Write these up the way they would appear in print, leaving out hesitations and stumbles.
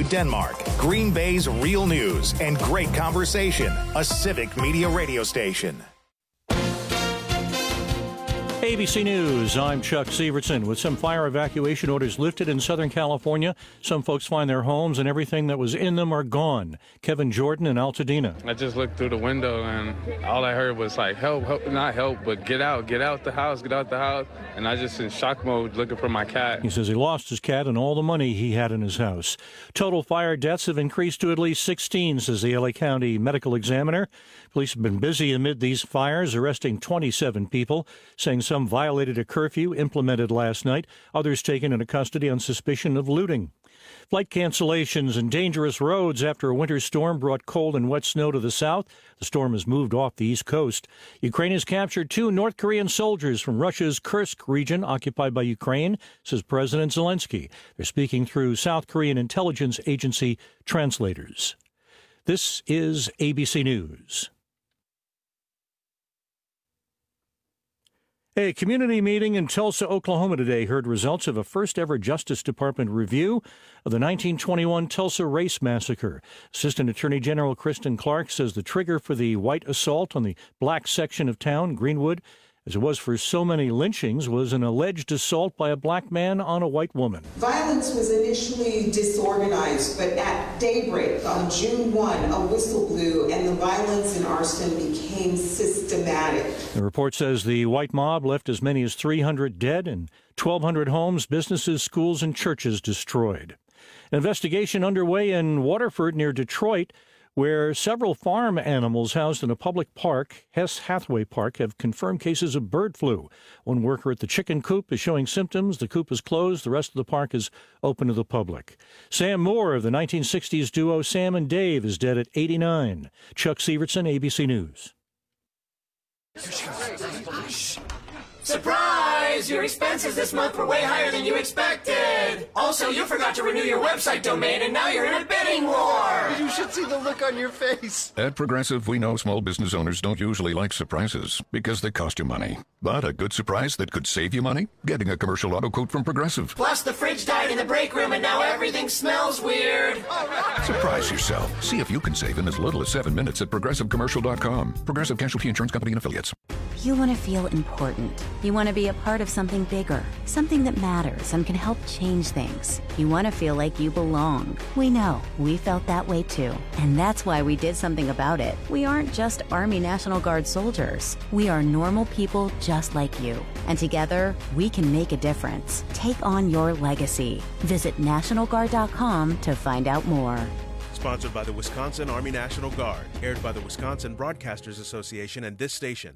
DW Denmark, Green Bay's real news and great conversation, a civic media radio station. ABC News, I'm Chuck Severson. With some fire evacuation orders lifted in Southern California, some folks find their homes and everything that was in them are gone. Kevin Jordan in Altadena. I just looked through the window and all I heard was like, help, not help, but get out the house. And I just in shock mode looking for my cat. He says he lost his cat and all the money he had in his house. Total fire deaths have increased to at least 16, says the LA County Medical Examiner. Police have been busy amid these fires, arresting 27 people, saying some violated a curfew implemented last night, others taken into custody on suspicion of looting. Flight cancellations and dangerous roads after a winter storm brought cold and wet snow to the south. The storm has moved off the east coast. Ukraine has captured 2 North Korean soldiers from Russia's Kursk region occupied by Ukraine, says President Zelensky. They're speaking through South Korean intelligence agency translators. This is ABC News. A community meeting in Tulsa, Oklahoma today heard results of a first-ever Justice Department review of the 1921 Tulsa Race Massacre. Assistant Attorney General Kristen Clark says the trigger for the white assault on the black section of town, Greenwood, as it was for so many lynchings, was an alleged assault by a black man on a white woman. Violence was initially disorganized, but at daybreak on June 1, a whistle blew and the violence in arson became systematic. The report says the white mob left as many as 300 dead and 1,200 homes, businesses, schools, and churches destroyed. An investigation underway in Waterford near Detroit, where several farm animals housed in a public park, Hess Hathaway Park, have confirmed cases of bird flu. One worker at the chicken coop is showing symptoms. The coop is closed. The rest of the park is open to the public. Sam Moore of the 1960s duo Sam and Dave is dead at 89. Chuck Severson, ABC News. Surprise! Your expenses this month were way higher than you expected! Also, you forgot to renew your website domain and now you're in a bidding war! You should see the look on your face. At Progressive, we know small business owners don't usually like surprises because they cost you money. But a good surprise that could save you money? Getting a commercial auto quote from Progressive. Plus, the fridge died in the break room and now everything smells weird. Surprise yourself. See if you can save in as little as 7 minutes at ProgressiveCommercial.com. Progressive Casualty Insurance Company and Affiliates. You want to feel important. You want to be a part of something bigger, something that matters and can help change things. You want to feel like you belong. We know. We felt that way too. And that's why we did something about it. We aren't just Army National Guard soldiers. We are normal people just like you. And together, we can make a difference. Take on your legacy. Visit NationalGuard.com to find out more. Sponsored by the Wisconsin Army National Guard. Aired by the Wisconsin Broadcasters Association and this station.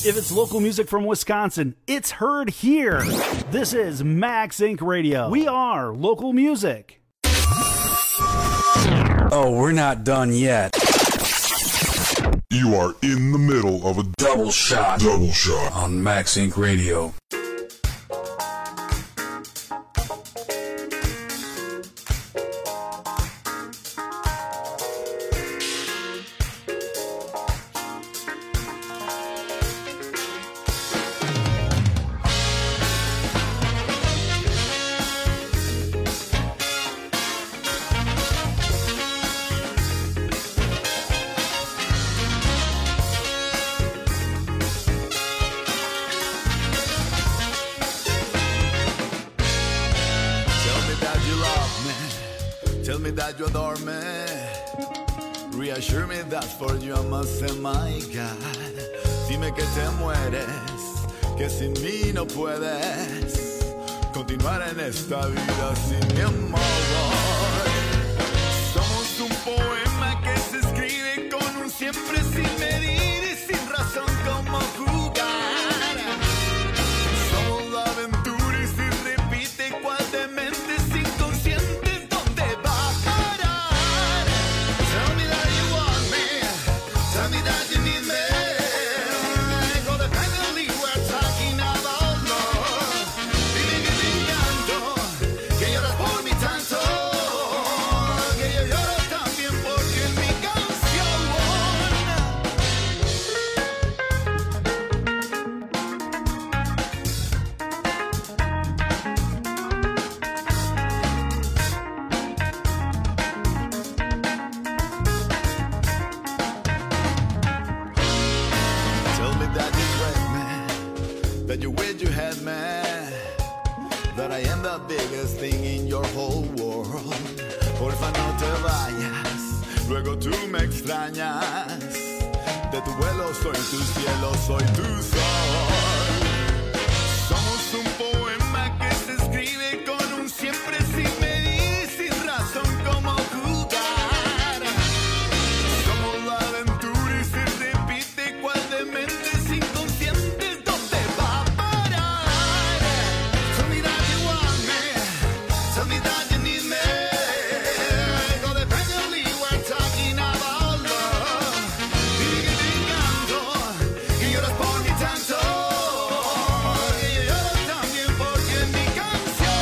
If it's local music from Wisconsin, it's heard here. This is Max Inc. Radio. We are local music. Oh, we're not done yet. You are in the middle of a double shot on Max Inc. Radio. You adore me. Reassure me that for you I must say my God. Dime que te mueres, que sin mí no puedes continuar en esta vida sin mi amor. Somos un poema que se escribe con un siempre sin medir y sin razón como jugar. Somos la aventura y si repite cual demente sin conciencia. Biggest thing in your whole world. Porfa no te vayas, luego tú me extrañas. De tu vuelo soy tu cielo, soy tu sol. Somos un poema que se escribe con un siempre sin medir, sin razón como jugar. Somos la aventura y se repite cual demente sin consciente. ¿Dónde va a parar? Tell me that you want me. Tell me that you need me. Codependently we're talking about love. Dime que te encanto, que lloras por mí tanto, que yo lloro también porque en mi canción.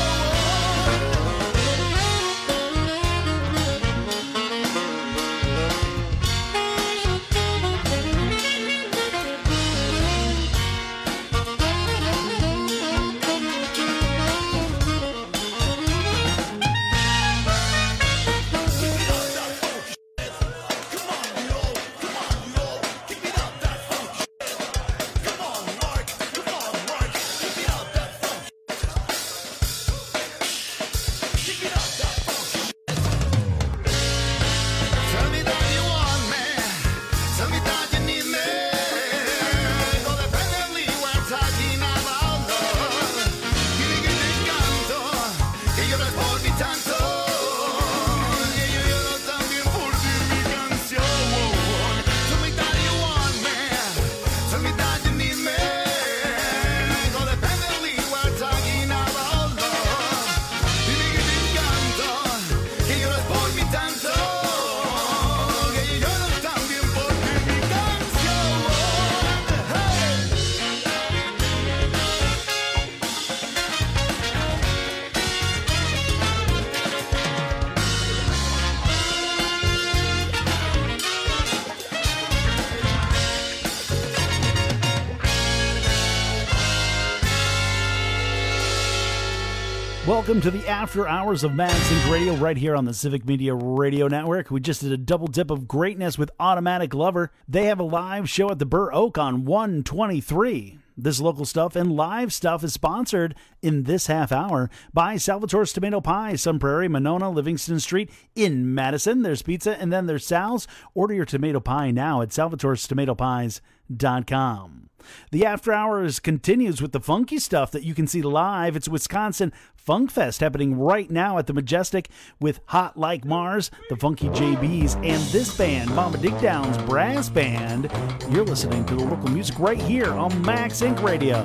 Welcome to the After Hours of Max Inc. Radio right here on the Civic Media Radio Network. We just did a double dip of greatness with Automatic Lover. They have a live show at the Burr Oak on 123. This local stuff and live stuff is sponsored in this half hour by Salvatore's Tomato Pie, Sun Prairie, Monona, Livingston Street in Madison. There's pizza and then there's Sal's. Order your tomato pie now at salvatorestomatopies.com. MaxIncRadio.com. The After Hours continues with the funky stuff that you can see live. It's Wisconsin Funk Fest happening right now at the Majestic with Hot Like Mars, the Funky JBs, and this band, Mama Digdown's Brass Band. You're listening to the local music right here on Max Inc. Radio.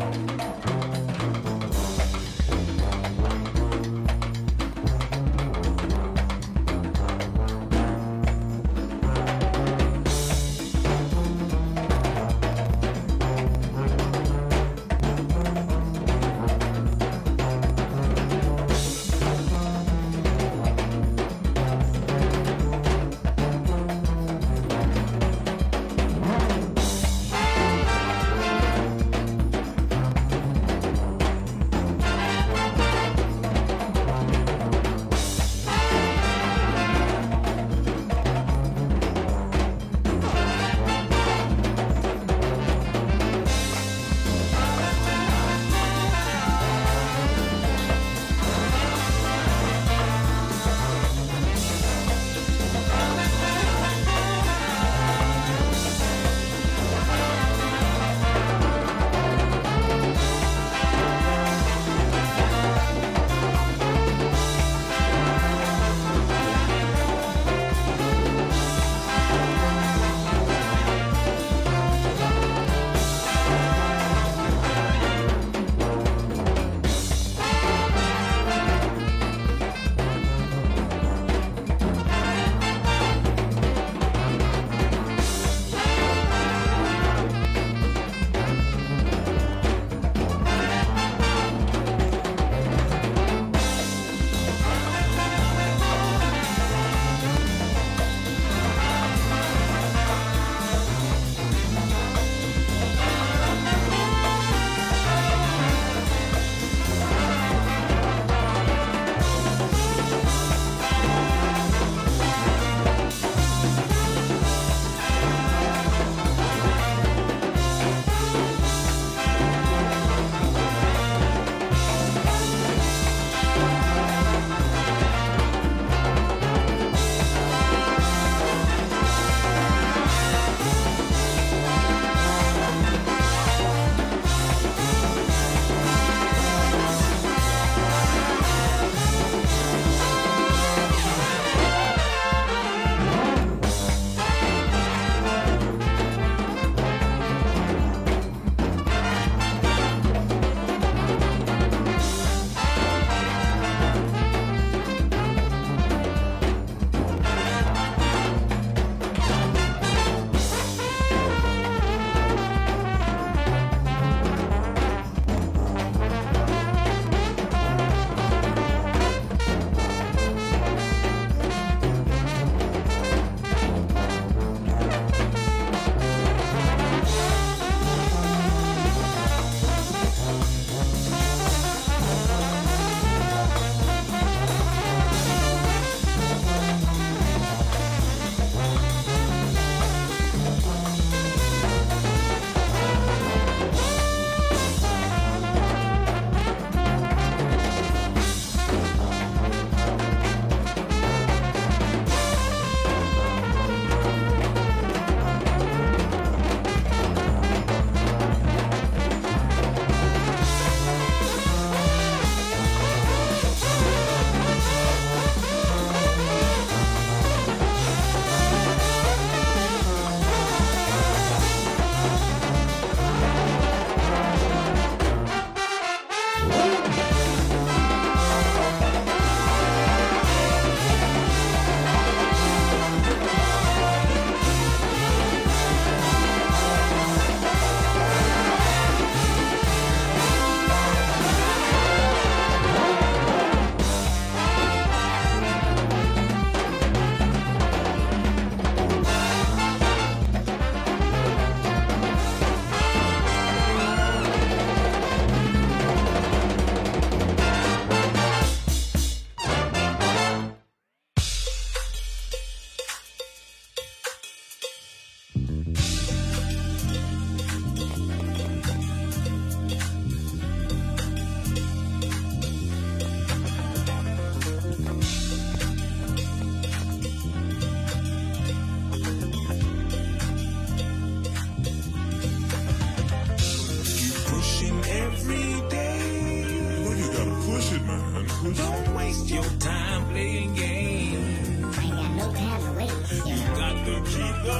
Don't waste your time playing games. I ain't got no time to waste. You got to keep the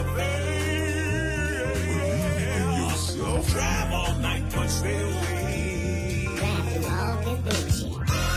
faith. So drive all night, but stay away. Drive through all this bullshit.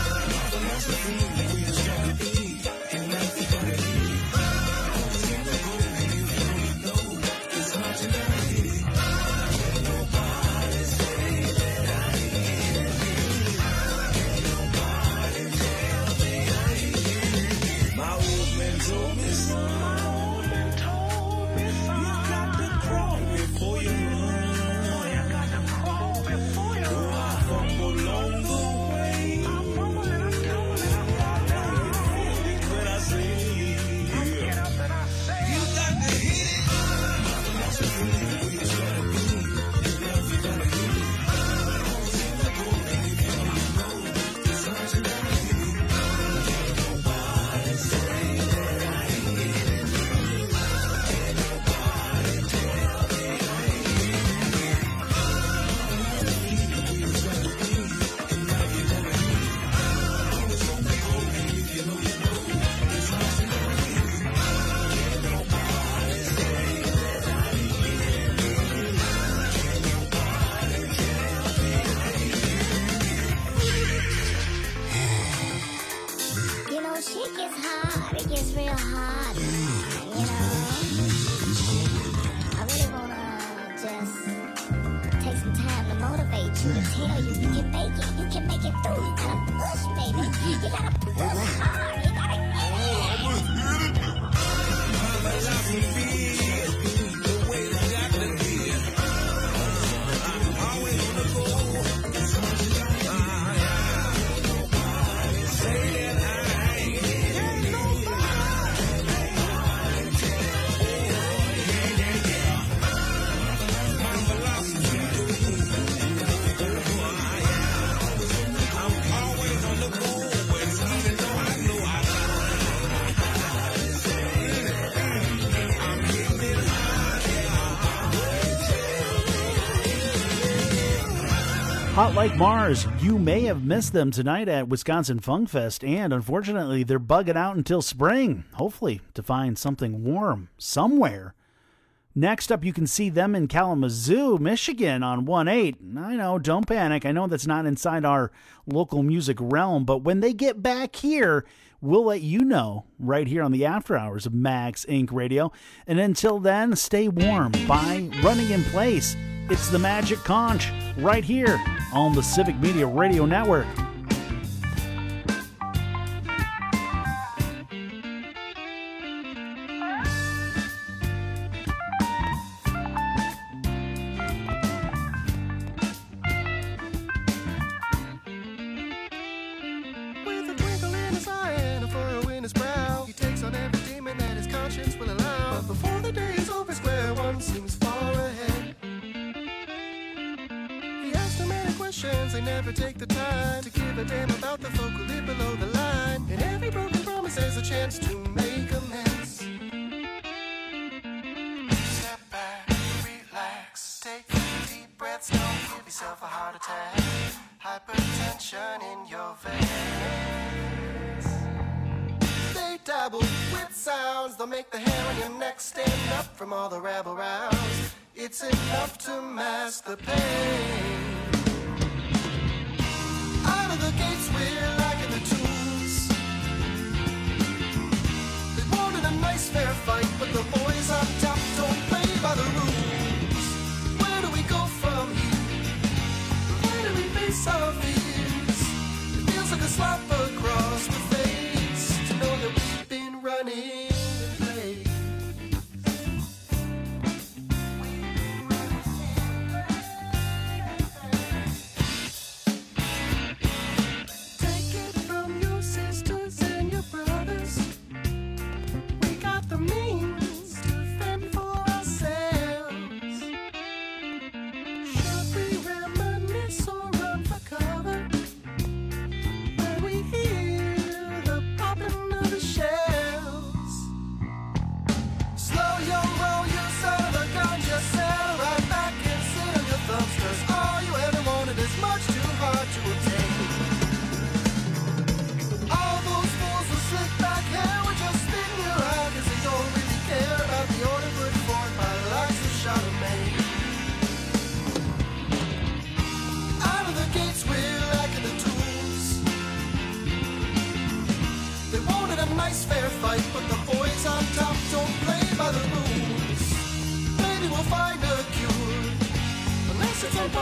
Shit gets hard. It gets real hard. You know? I really wanna just take some time to motivate you to tell you you can make it. You can make it through. You gotta push, baby. You gotta push hard. You gotta Hot Like Mars, you may have missed them tonight at Wisconsin Funk Fest, and unfortunately they're bugging out until spring, hopefully to find something warm somewhere. Next up, you can see them in Kalamazoo, Michigan on 1/8. I know, don't panic. I know that's not inside our local music realm, but when they get back here, we'll let you know right here on the After Hours of Max Inc. Radio. And until then, stay warm by running in place. It's the Magic Conch right here on the Civic Media Radio Network. With a twinkle in his eye and a furrow in his brow, he takes on every demon that his conscience will allow. But before the day is over, square one seems far ahead. He asks too many questions, they never take the time to give a damn about the folk who live below the line. And every broken promise has a chance to make amends. Step back, relax, take deep breaths, don't give yourself a heart attack. Hypertension in your veins. They dabble with sounds, they'll make the hair on your neck stand up from all the rabble rouse. It's enough to mask the pain. Out of the gates we're lacking the tools. They wanted a nice fair fight, but the boys on top don't play by the rules. Where do we go from here? Where do we face our fears? It feels like a slap across the face to know that we've been running the place. Take it from your sisters and your brothers. We got the means to fend for ourselves. Should we reminisce or run for cover? When we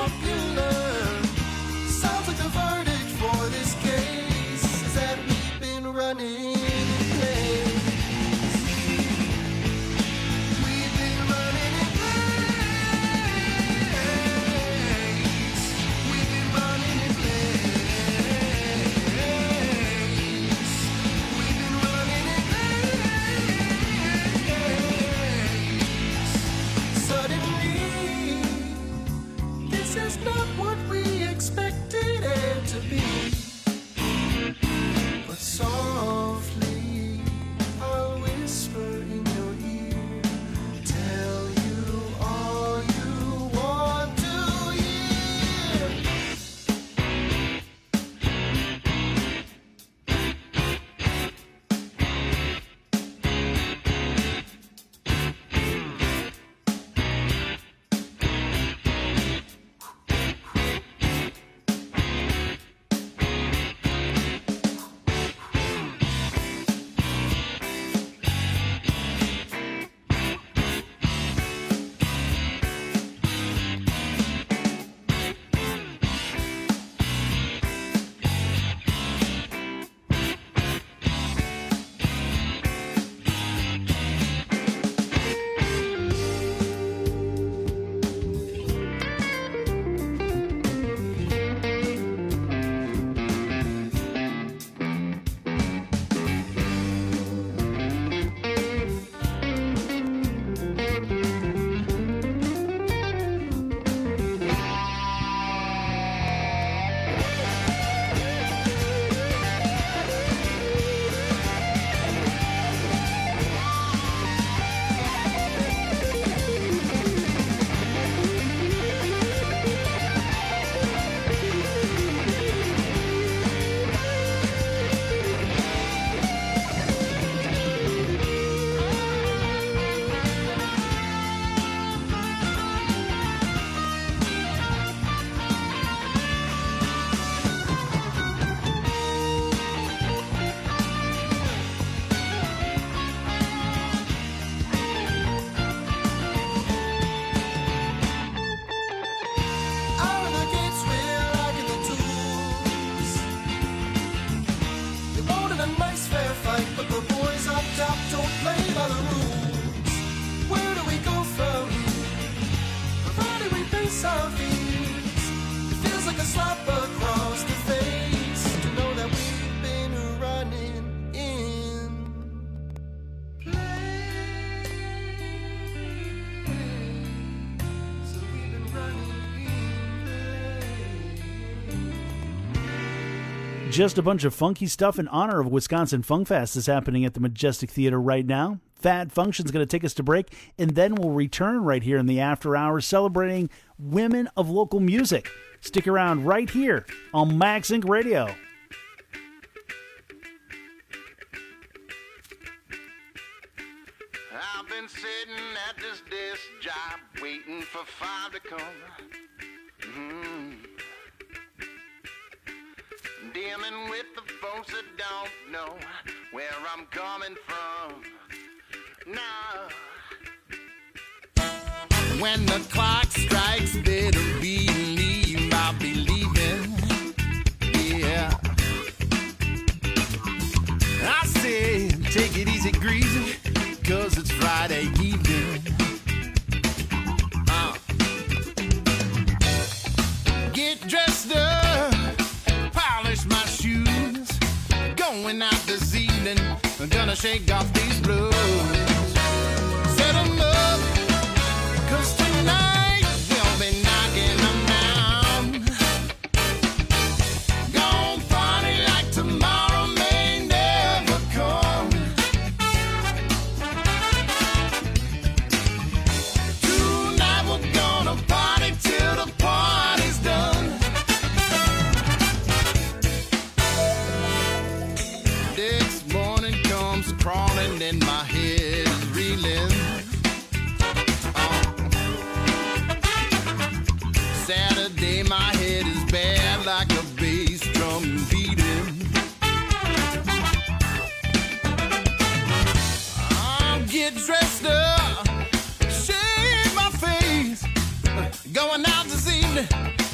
popular. Sounds like the verdict for this case is that we've been running in place. We've been running in place. We've been running in place. We've been running in place. Suddenly, this is not what we expected it to be. But softly, I'll whisper in your ear, tell you all you want to hear. Out of the gates, we're locking the tools. They wanted a nice fair fight, but the boys up top don't play by the rules. Where do we go from here? Provided we face our fears. It feels like a slap across the face to know that we've been running in place. So we've been running Just a bunch of funky stuff in honor of Wisconsin Funk Fest is happening at the Majestic Theater right now. Fad Function's going to take us to break, and then we'll return right here in the after hours celebrating women of local music. Stick around right here on Max Inc. Radio. I've been sitting at this desk job waiting for 5 to come. Dealing with the folks that don't know where I'm coming from. Now, when the clock strikes, better believe I'll be leaving. Yeah. I say, take it easy, greasy, 'cause it's Friday evening. Get dressed up, polish my shoes. Going out this evening, I'm gonna shake off these blues. Set 'em up, 'cause tonight we'll be knocking them down. Gonna party like tomorrow may never come. Tonight we're gonna party till the party's done. Next morning comes crawling and my head is reeling. Saturday my head is bad like a bass drum beating. I'll get dressed up, shave my face, going out this evening.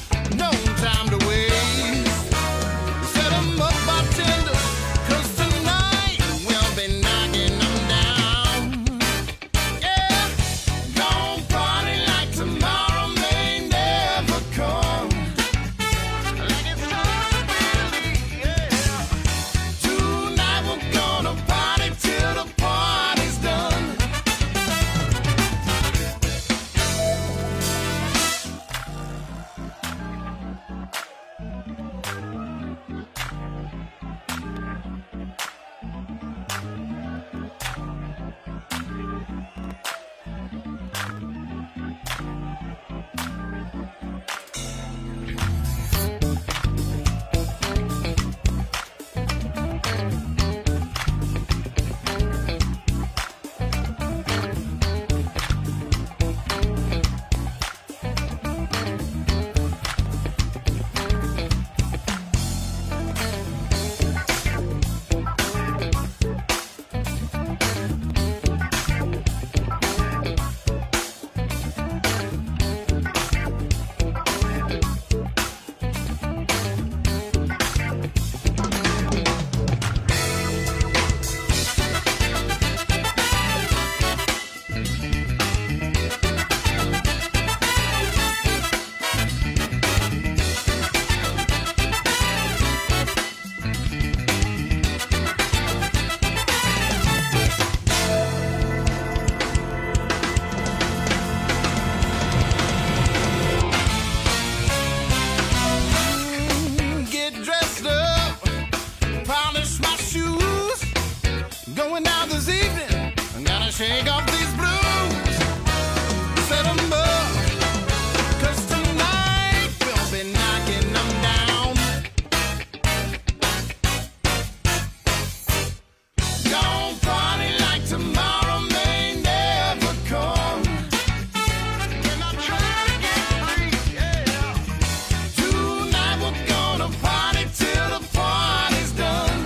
shake off these blues. Set 'em up, 'cause tonight we'll be knocking them down. Don't party like tomorrow may never come. We're not trying to get free, yeah. Tonight we're gonna party till the party's done.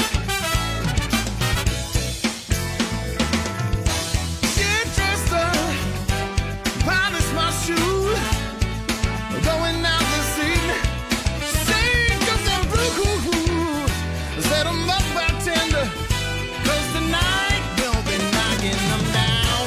Get dressed up, polish my shoes, going out this evening. Shake up them blues, set 'em up bartender, 'cause tonight we'll be knocking them down.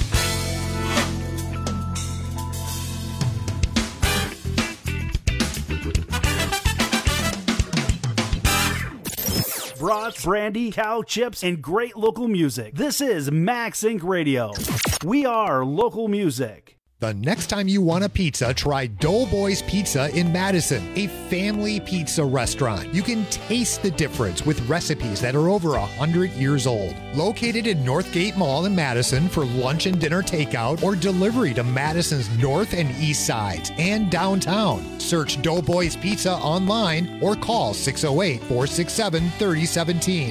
Brats, brandy, cow chips, and great local music. This is Max Inc. Radio. We are local music. The next time you want a pizza, try Doughboys Pizza in Madison, a family pizza restaurant. You can taste the difference with recipes that are over 100 years old. Located in Northgate Mall in Madison for lunch and dinner takeout or delivery to Madison's north and east sides and downtown. Search Doughboys Pizza online or call 608-467-3017.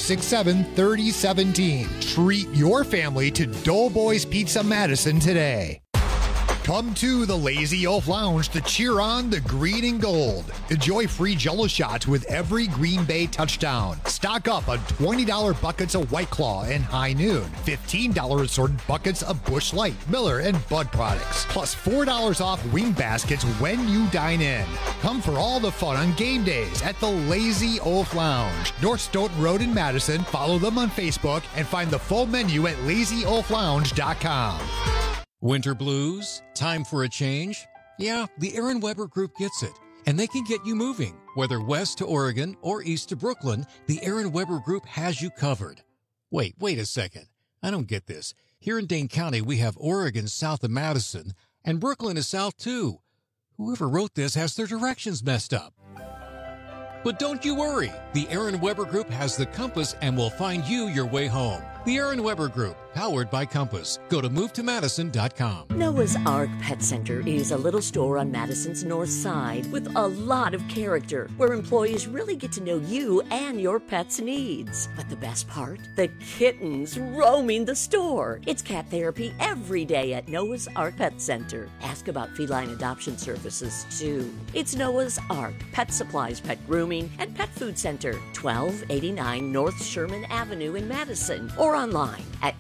467-3017. Treat your family to Doughboys Pizza Madison today. Come to the Lazy Oaf Lounge to cheer on the green and gold. Enjoy free Jell-O shots with every Green Bay touchdown. Stock up on $20 buckets of White Claw and High Noon. $15 assorted buckets of Busch Light, Miller, and Bud products. Plus $4 off wing baskets when you dine in. Come for all the fun on game days at the Lazy Oaf Lounge. North Stoughton Road in Madison. Follow them on Facebook and find the full menu at lazyoaflounge.com. Winter blues? Time for a change? Yeah, the Aaron Weber Group gets it, and they can get you moving. Whether west to Oregon or east to Brooklyn, the Aaron Weber Group has you covered. Wait a second. I don't get this. Here in Dane County, we have Oregon south of Madison, and Brooklyn is south too. Whoever wrote this has their directions messed up. But don't you worry. The Aaron Weber Group has the compass and will find you your way home. The Aaron Weber Group, powered by Compass. Go to movetomadison.com. Noah's Ark Pet Center is a little store on Madison's north side with a lot of character, where employees really get to know you and your pet's needs. But the best part? The kittens roaming the store. It's cat therapy every day at Noah's Ark Pet Center. Ask about feline adoption services, too. It's Noah's Ark Pet Supplies, Pet Grooming, and Pet Food Center, 1289 North Sherman Avenue in Madison, or online at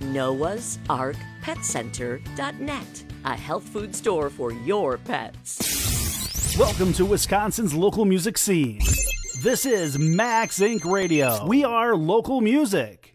noahsarkpetcenter.net, a health food store for your pets. Welcome to Wisconsin's local music scene. This is Max Inc. Radio. We are local music.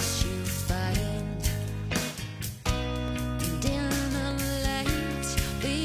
The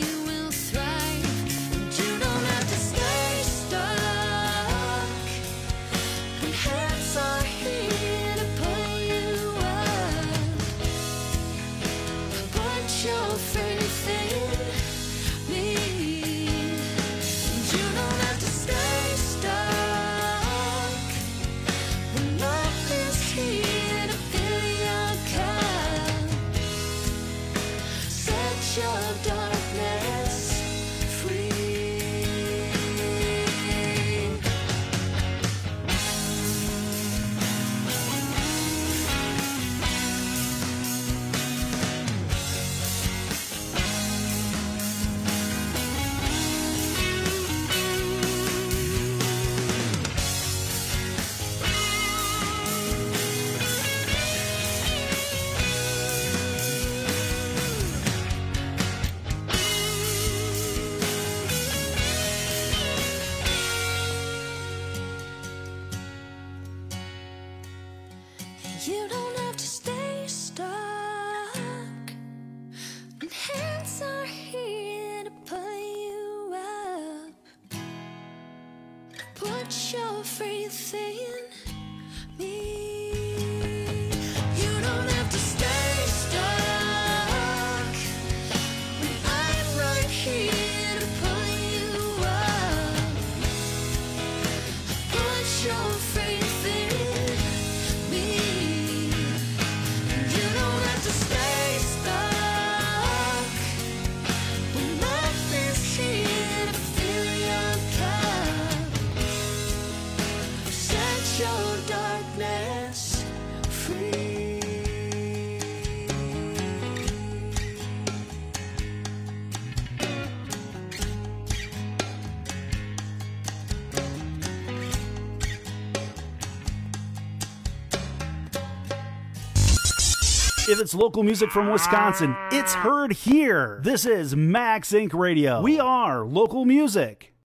You don't have to stay stuck. And hands are here to pull you up. Put your faith in me. You don't have to stay stuck. When I'm right here to pull you up. Put your faith in me. You don't have to stay stuck. When life is here to fill your cup. Set your darkness free. If it's local music from Wisconsin, it's heard here. This is Max Inc. Radio. We are local music.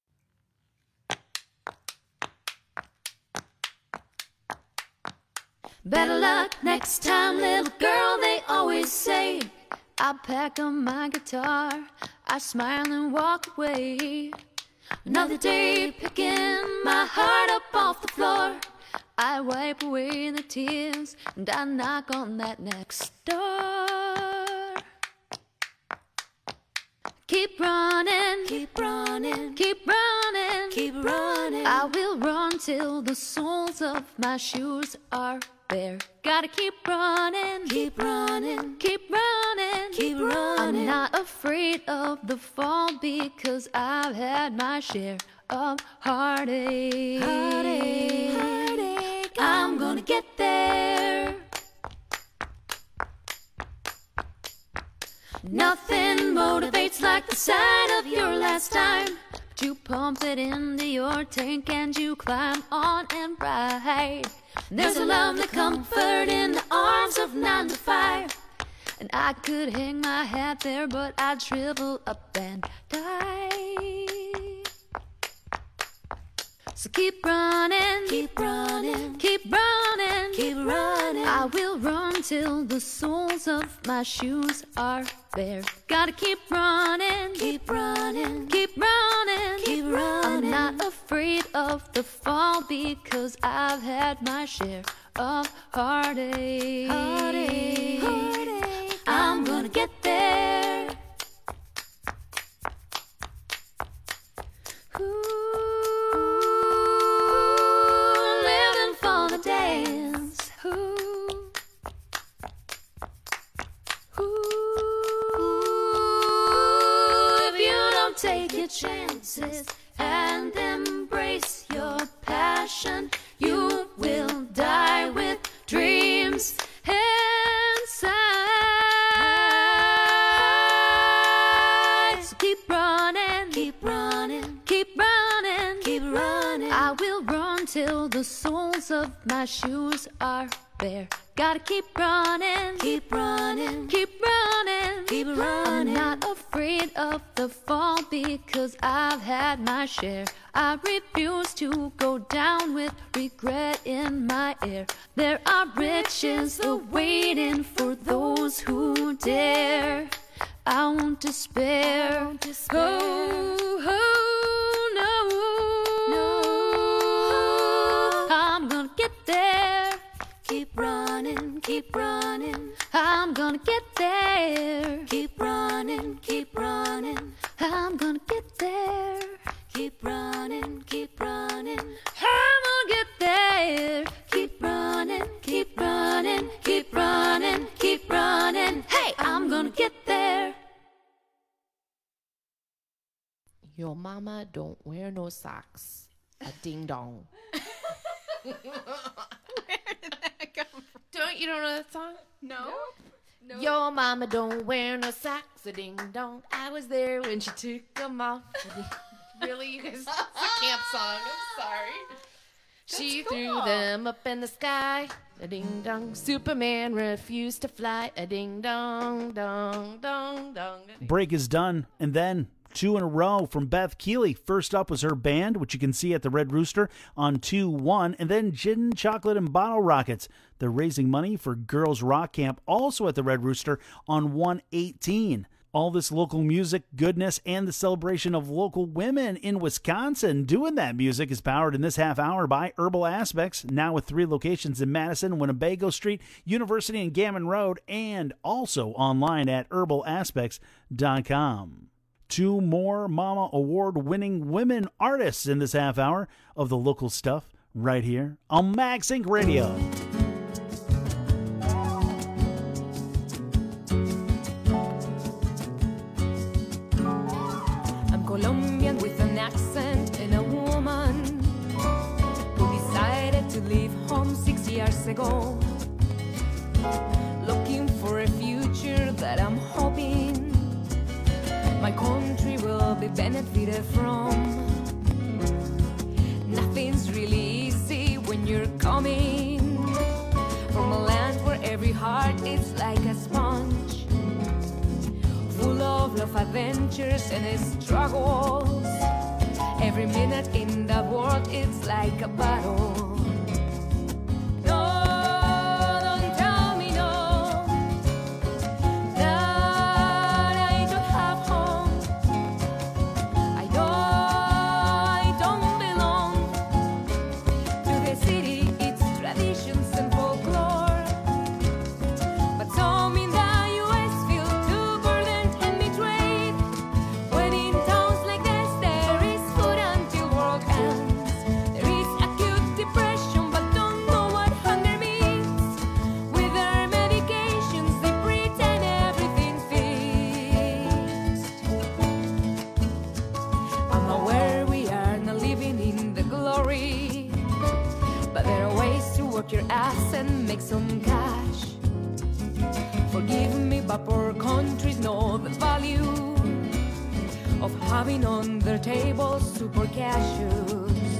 Better luck next time, little girl, they always say. I pack up my guitar, I smile and walk away. Another day picking my heart up off the floor. I wipe away the tears and I knock on that next door. Keep running, keep running, keep running, keep running. I will run till the soles of my shoes are bare. Gotta keep running, keep running, keep running, keep running. I'm not afraid of the fall because I've had my share of heartache. Heartache, heartache. I'm gonna get there. Nothing motivates like the sight of your last time. But you pump it into your tank and you climb on and ride. There's a lovely comfort in the arms of 9 to 5. And I could hang my hat there, but I'd shrivel up and die. So keep running, keep running, keep running, keep running. I will run till the soles of my shoes are bare. Gotta keep running, keep running, keep running, keep running. I'm not afraid of the fall because I've had my share of heartache. Heartache, heartache. I'm gonna get there. Ooh. Dance. Ooh. Ooh. If you don't take your chances and embrace your passion, you will die with dreams inside. So keep running, keep running, keep running, keep running. I will run till the soles of my shoes are bare. Gotta keep running, keep running, keep running, keep running. I'm not afraid of the fall because I've had my share. I refuse to go down with regret in my air. There are riches awaiting for those who dare. I won't despair. Oh, oh, no, no. I'm gonna get there. Keep running, keep running. I'm gonna get there. Keep running, keep running. I'm gonna get there. Keep running, keep running. I'm gonna get there. Keep running, keep running, keep running, keep running. Hey, I'm gonna get there. Your mama don't wear no socks. A ding dong. Where did that come from? You don't know that song? No. Nope. Your mama don't wear no socks. A ding dong. I was there when she took them off. Really, you guys? It's a camp song. I'm sorry. She threw them up in the sky. A ding dong. Superman refused to fly. A ding dong, dong, dong, dong. Break is done, and then 2 in a row from Beth Keeley. First up was her band, which you can see at the Red Rooster on 2-1, and then Gin, Chocolate, and Bottle Rockets. They're raising money for Girls Rock Camp, also at the Red Rooster on 1/18. All this local music, goodness, and the celebration of local women in Wisconsin doing that music is powered in this half hour by Herbal Aspects, now with 3 locations in Madison, Winnebago Street, University, and Gammon Road, and also online at herbalaspects.com. 2 more Mama Award-winning women artists in this half hour of the local stuff right here on Max Inc. Radio. I'm Colombian with an accent and a woman who decided to leave home 6 years ago, looking for a future that I'm hoping my country will be benefited from. Nothing's really easy when you're coming from a land where every heart is like a sponge, full of love, adventures, and struggles. Every minute in the world it's like a battle. Your ass and make some cash. Forgive me, but poor countries know the value of having on their table super cashews.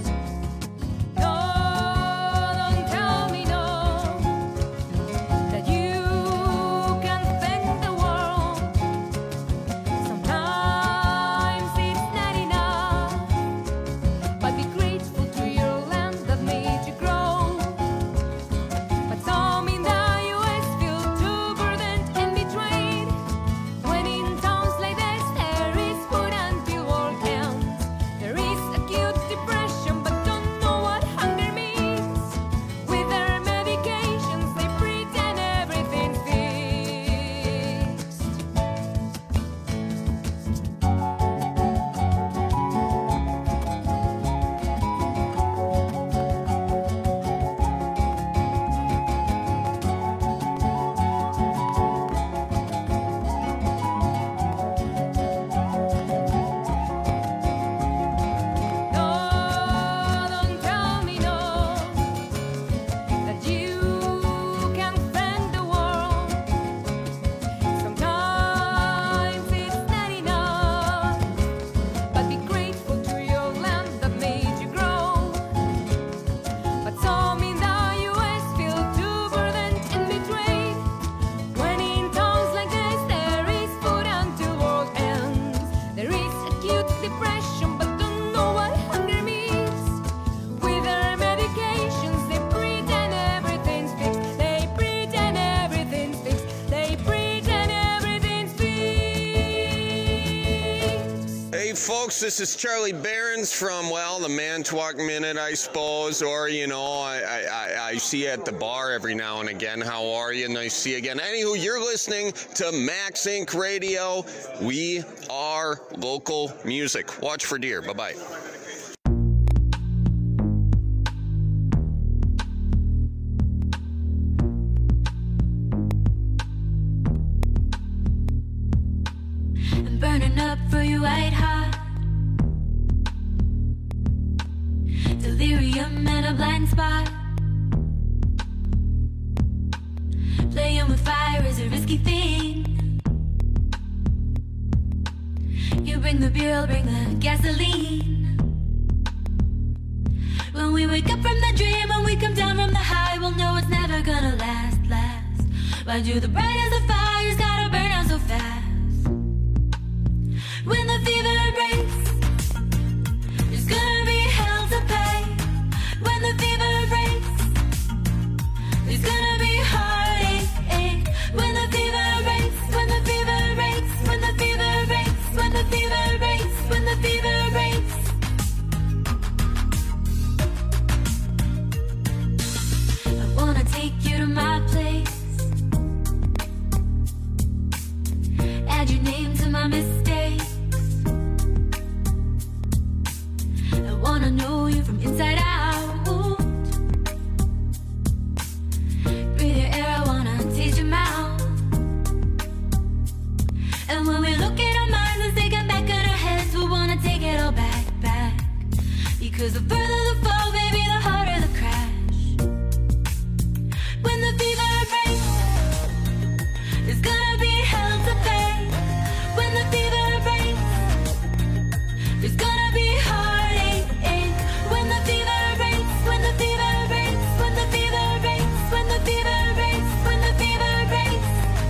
This is Charlie Behrens from, well, the Manitowoc Minute, I suppose, or, you know, I see you at the bar every now and again. How are you? Nice to see you again. Anywho, you're listening to Max Inc. Radio. We are local music. Watch for deer. Bye-bye. I'm burning up for you white hot. Delirium and a blind spot. Playing with fire is a risky thing. You bring the beer, I'll bring the gasoline. When we wake up from the dream, when we come down from the high, we'll know it's never gonna last. Mind you, the brightest of fires gotta burn out so fast. When the fever 'Cause the further the fall, baby, the harder the crash. When the fever breaks, there's gonna be hell to pay. When the fever breaks, there's gonna be heartache. When the fever breaks, when the fever breaks, when the fever breaks, when the fever breaks, when the fever breaks.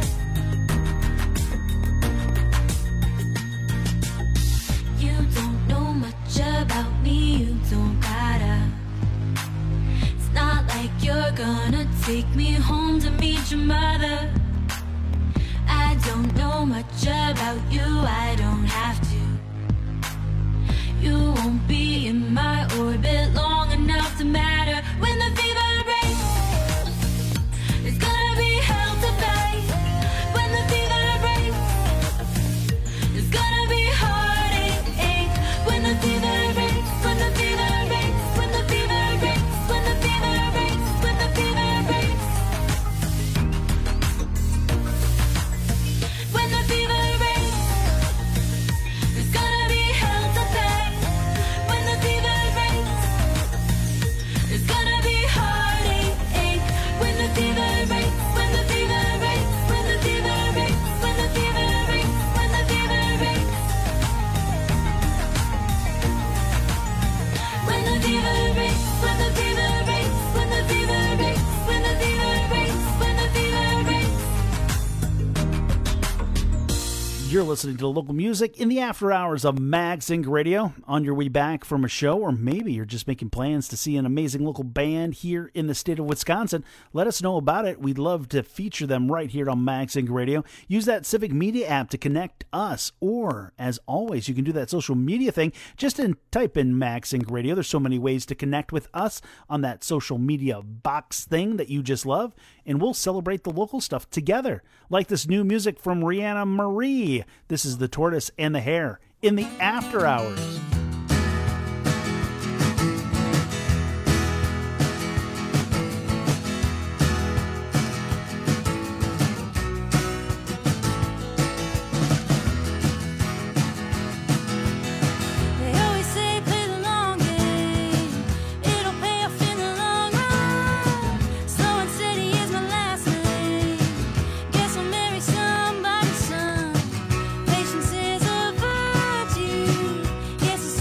You don't know much about me, you don't gotta. It's not like you're gonna take me home to meet your mother. I don't know much about you, I don't have to. You won't be in my orbit long enough to matter. When the fever breaks, it's gonna be hell to pay. When the fever breaks, it's gonna be heartache. When the fever breaks, when the fever breaks, when the fever breaks, when the fever breaks, when the fever breaks. When the fever breaks, it's gonna be hell to pay. When the fever breaks, it's gonna be heartache. When the fever breaks, when the fever breaks, when the fever breaks, when the fever breaks, when the fever breaks. When the fever breaks, when the fever breaks, when the fever breaks, when the fever breaks, when the fever breaks. You're listening to local music in the after hours of Mag Sync Radio. On your way back from a show, or maybe you're just making plans to see an amazing local band here in the state of Wisconsin, let us know about it. We'd love to feature them right here on Mag Sync Radio. Use that Civic Media app to connect us, or as always, you can do that social media thing. Just type in Mag Sync Radio. There's so many ways to connect with us on that social media box thing that you just love, and we'll celebrate the local stuff together. Like this new music from Rihanna Marie. This is The Tortoise and the Hare in the after hours. They always say play the long game. It'll pay off in the long run. Slow and steady is my last name. Guess I'll marry somebody's son. Patience is a virtue. Yes,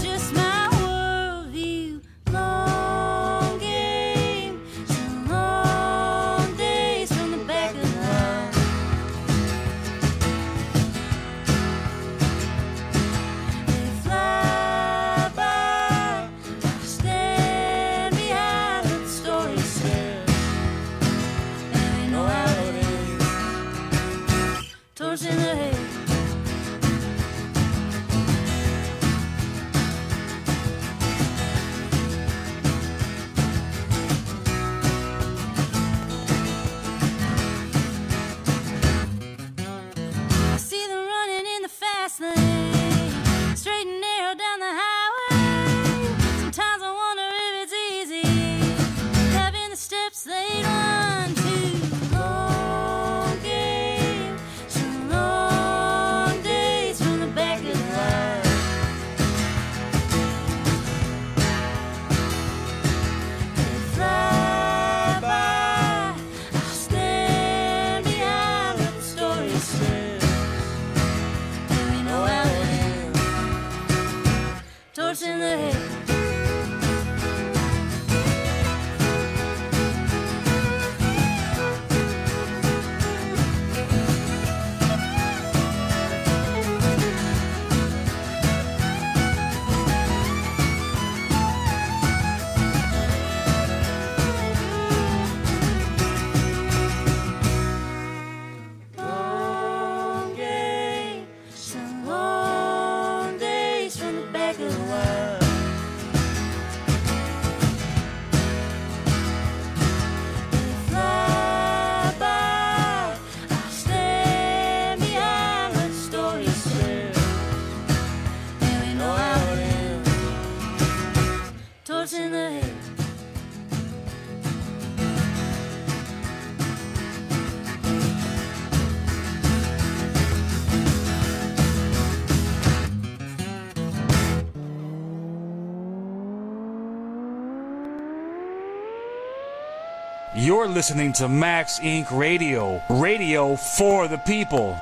You're listening to Max Inc. Radio. Radio for the people.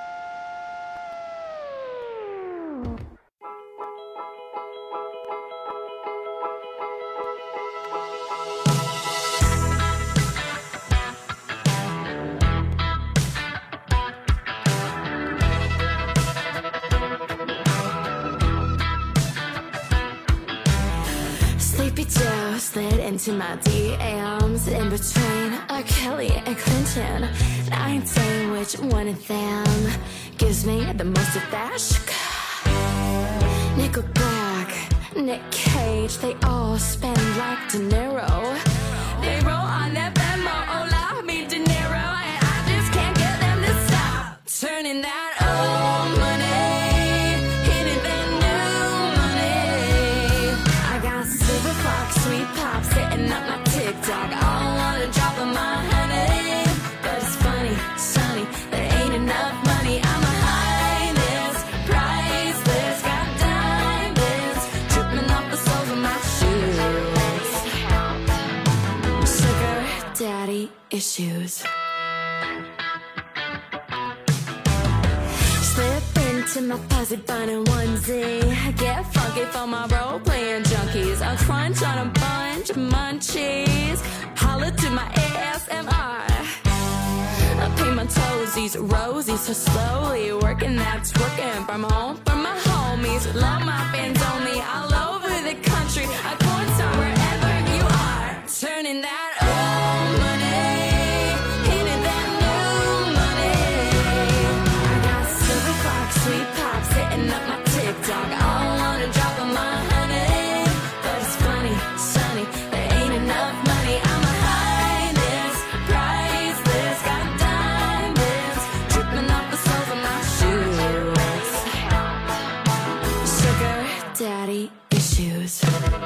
Sleepy Joe slid into my DMs in between R. Kelly and Clinton. And I ain't saying which one of them gives me the most of that sugar. Nickelback, Nick Cage, they all spend like De Niro. They roll on that Venmo, hola, mi dinero, and I just can't get them to stop turning that old money into that new money. I got Silver Fox, Sweet Pop sitting up my TikTok. All on a drop of my honey, but it's funny, sunny, there ain't enough money. I'm a highness, priceless, got diamonds dripping off the soles of my shoes. Sugar daddy issues. Slip into my fuzzy bun and onesie. Get funky for my role-playing junkies. I'll crunch on a bunch of munchies. Holla to my ASMR. I paint my toesies rosy, so slowly working, that's working. From home, from my homies. Love my fans only, all over the country. I porn star wherever you are. Turning that old money into that new money. I got Silver Fox, Sweet Pop sitting up my TikTok. All on a drop of my honey, but it's funny, sunny, there ain't enough money. I'm a highness, priceless, got diamonds dripping off the soles of my shoes. Sugar daddy issues.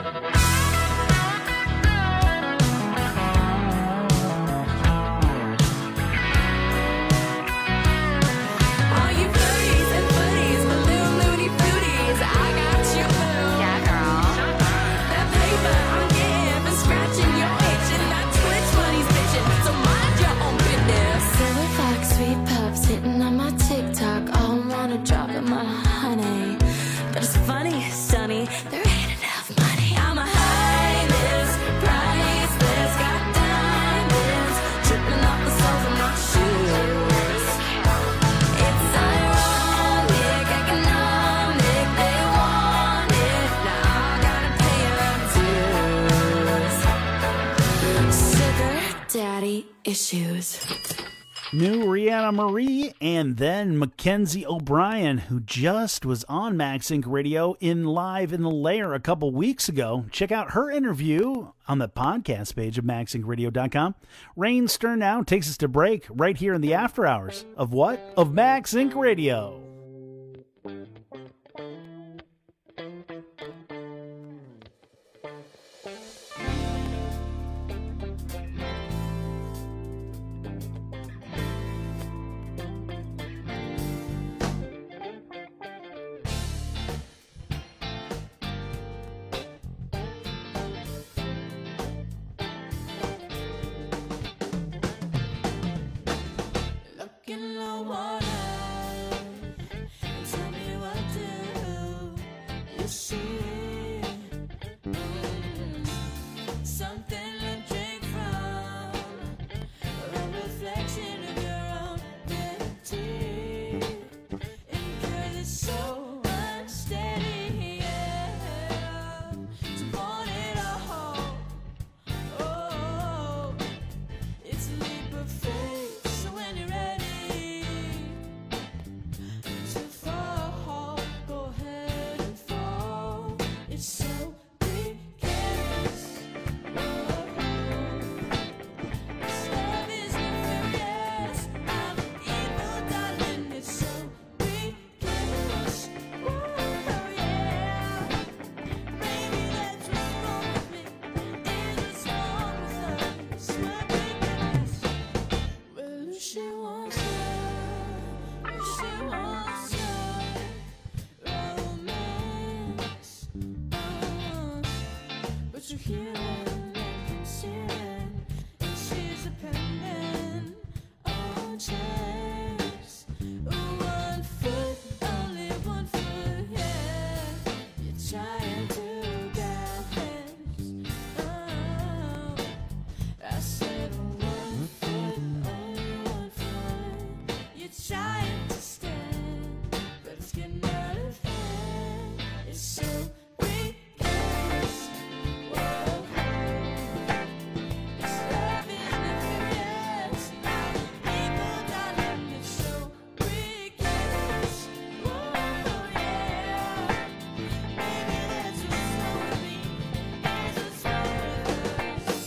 All you footies and footies, balloon loony fruities, I got you blue. Yeah, girl. That paper I'm getting for scratching your itch, and that Twitch money's bitching, so mind your own business. Silver Fox, Sweet Pop sitting on my TikTok, all on a drop of my honey. But it's funny, sunny, there ain't enough money. I'm a highness, priceless, got diamonds dripping off the soles of my shoes. It's ironic, economic, they want it. Now I gotta pay their dues. Sugar daddy issues. New Rihanna Marie, and then Mackenzie O'Brien, who just was on Max Inc. Radio in Live in the Lair a couple weeks ago. Check out her interview on the podcast page of maxincradio.com. Rain Stern now takes us to break right here in the after hours of what? Of Max Inc. Radio. Look in the water trying to stand, but it's getting out of hand. It's so ridiculous. Whoa. It's loving the furious. People, darling, it's so ridiculous. Whoa, yeah. Maybe that's what's wrong with me. That's what's wrong with us.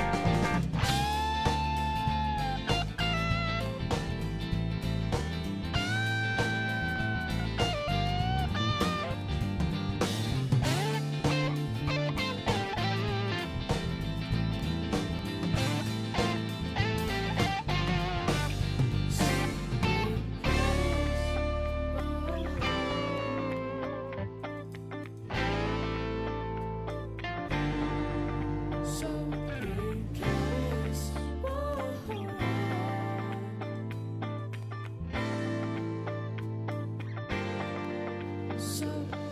So ridiculous. So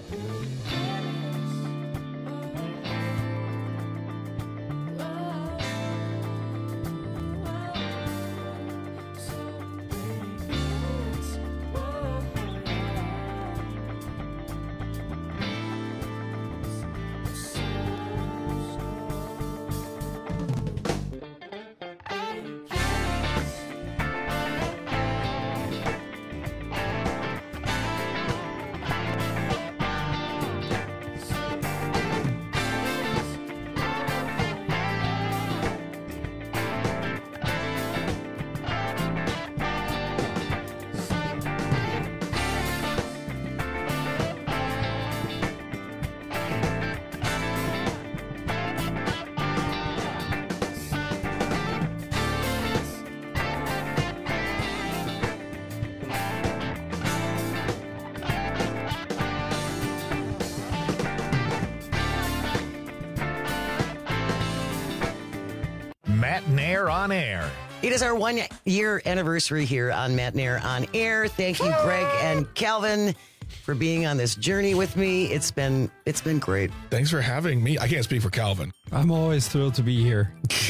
Matt Nair on Air. It is our 1 year anniversary here on Matt Nair on Air. Thank you, Greg and Calvin, for being on this journey with me. It's been great. Thanks for having me. I can't speak for Calvin. I'm always thrilled to be here.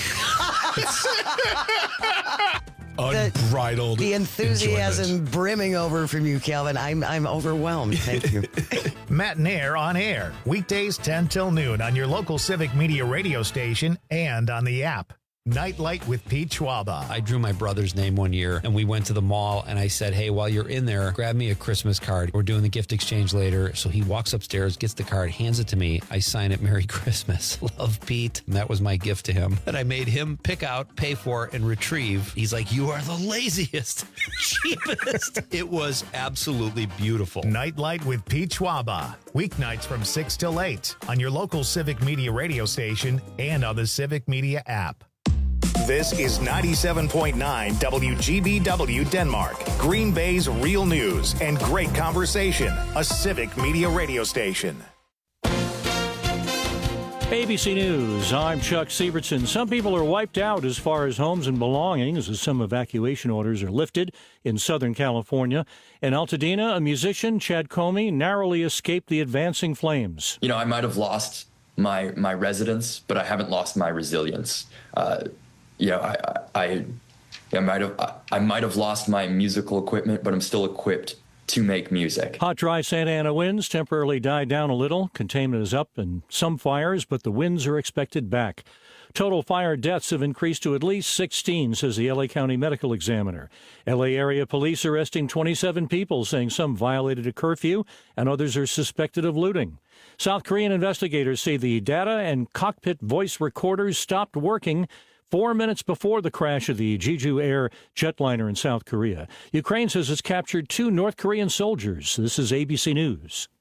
Unbridled. The enthusiasm enjoyment. brimming over from you, Calvin. I'm overwhelmed. Thank you. Matt Nair on Air. Weekdays 10 till noon on your local Civic Media radio station and on the app. Nightlight with Pete Schwaba. I drew my brother's name one year, and we went to the mall, and I said, hey, while you're in there, grab me a Christmas card. We're doing the gift exchange later. So he walks upstairs, gets the card, hands it to me. I sign it, Merry Christmas. Love, Pete. And that was my gift to him that I made him pick out, pay for, and retrieve. He's like, you are the laziest, cheapest. It was absolutely beautiful. Nightlight with Pete Schwaba. Weeknights from 6 till 8 on your local Civic Media radio station and on the Civic Media app. This is 97.9 WGBW Denmark, Green Bay's real news and great conversation, a Civic Media radio station. ABC News, I'm Chuck Sievertson. Some people are wiped out as far as homes and belongings as some evacuation orders are lifted in Southern California. In Altadena, a musician, Chad Comey, narrowly escaped the advancing flames. You know, I might have lost my residence, but I haven't lost my resilience. I might have lost my musical equipment, but I'm still equipped to make music. Hot, dry Santa Ana winds temporarily died down a little. Containment is up in some fires, but the winds are expected back. Total fire deaths have increased to at least 16, says the L.A. County Medical Examiner. L.A. area police arresting 27 people, saying some violated a curfew and others are suspected of looting. South Korean investigators say the data and cockpit voice recorders stopped working 4 minutes before the crash of the Jeju Air jetliner in South Korea. Ukraine says it's captured 2 North Korean soldiers. This is ABC News.